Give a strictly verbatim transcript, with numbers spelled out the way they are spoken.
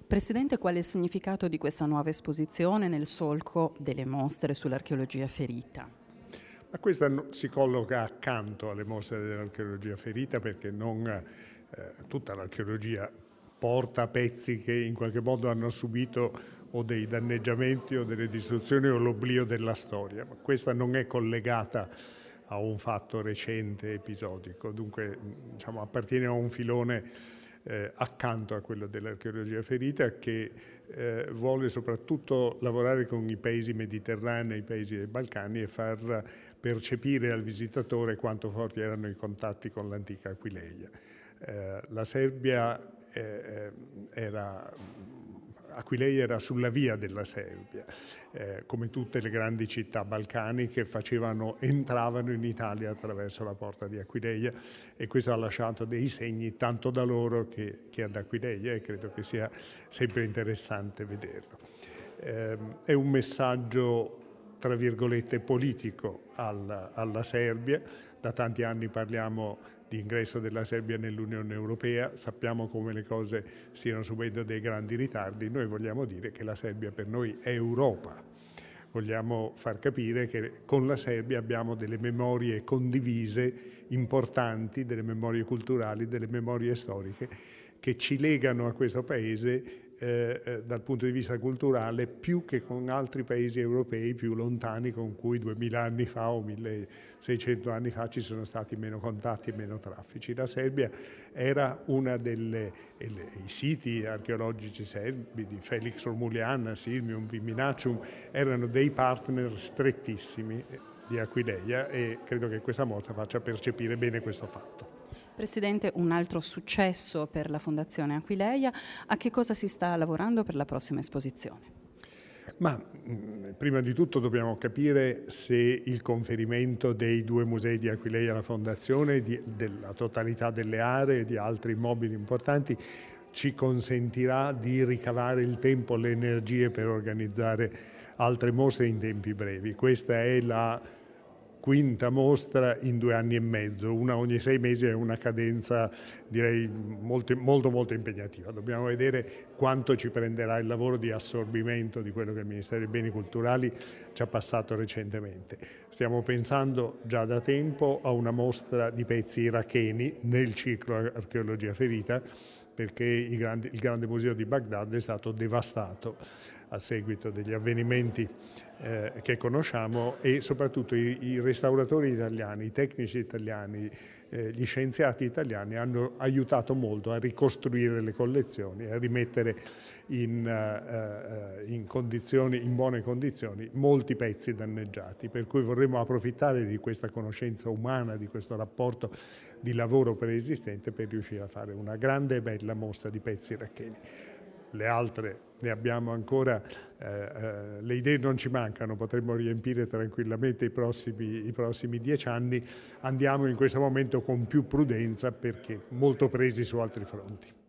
Presidente, qual è il significato di questa nuova esposizione nel solco delle mostre sull'archeologia ferita? Ma questa no, si colloca accanto alle mostre dell'archeologia ferita perché non eh, tutta l'archeologia porta pezzi che in qualche modo hanno subito o dei danneggiamenti o delle distruzioni o l'oblio della storia, ma questa non è collegata a un fatto recente, episodico, dunque diciamo, appartiene a un filone Eh, accanto a quello dell'archeologia ferita che eh, vuole soprattutto lavorare con i paesi mediterranei, i paesi dei Balcani e far percepire al visitatore quanto forti erano i contatti con l'antica Aquileia. Eh, la Serbia eh, era Aquileia era sulla via della Serbia, eh, come tutte le grandi città balcaniche facevano, entravano in Italia attraverso la porta di Aquileia e questo ha lasciato dei segni tanto da loro che, che ad Aquileia e credo che sia sempre interessante vederlo. Eh, è un messaggio tra virgolette politico alla, alla Serbia. Da tanti anni parliamo di ingresso della Serbia nell'Unione Europea, sappiamo come le cose stiano subendo dei grandi ritardi, noi vogliamo dire che la Serbia per noi è Europa. Vogliamo far capire che con la Serbia abbiamo delle memorie condivise importanti, delle memorie culturali, delle memorie storiche che ci legano a questo paese Eh, dal punto di vista culturale più che con altri paesi europei più lontani con cui duemila anni fa o milleseicento anni fa ci sono stati meno contatti e meno traffici. La Serbia era una delle i siti archeologici serbi di Felix Romuliana, Sirmium, Viminacium erano dei partner strettissimi di Aquileia e credo che questa mostra faccia percepire bene questo fatto. Presidente, un altro successo per la Fondazione Aquileia, a che cosa si sta lavorando per la prossima esposizione? Ma mh, prima di tutto dobbiamo capire se il conferimento dei due musei di Aquileia alla Fondazione, di, della totalità delle aree e di altri immobili importanti, ci consentirà di ricavare il tempo, le energie per organizzare altre mostre in tempi brevi. Questa è la quinta mostra in due anni e mezzo, una ogni sei mesi è una cadenza direi molto molto, molto impegnativa. Dobbiamo vedere quanto ci prenderà il lavoro di assorbimento di quello che il Ministero dei Beni Culturali ci ha passato recentemente. Stiamo pensando già da tempo a una mostra di pezzi iracheni nel ciclo Archeologia Ferita perché il grande, il grande museo di Baghdad è stato devastato a seguito degli avvenimenti eh, che conosciamo e soprattutto i, i restauratori italiani, i tecnici italiani, eh, gli scienziati italiani hanno aiutato molto a ricostruire le collezioni, a rimettere in, uh, in, condizioni, in buone condizioni molti pezzi danneggiati, per cui vorremmo approfittare di questa conoscenza umana, di questo rapporto di lavoro preesistente per riuscire a fare una grande e bella mostra di pezzi iracheni. Le altre ne abbiamo ancora, eh, eh, le idee non ci mancano, potremmo riempire tranquillamente i prossimi, i prossimi dieci anni. Andiamo in questo momento con più prudenza perché molto presi su altri fronti.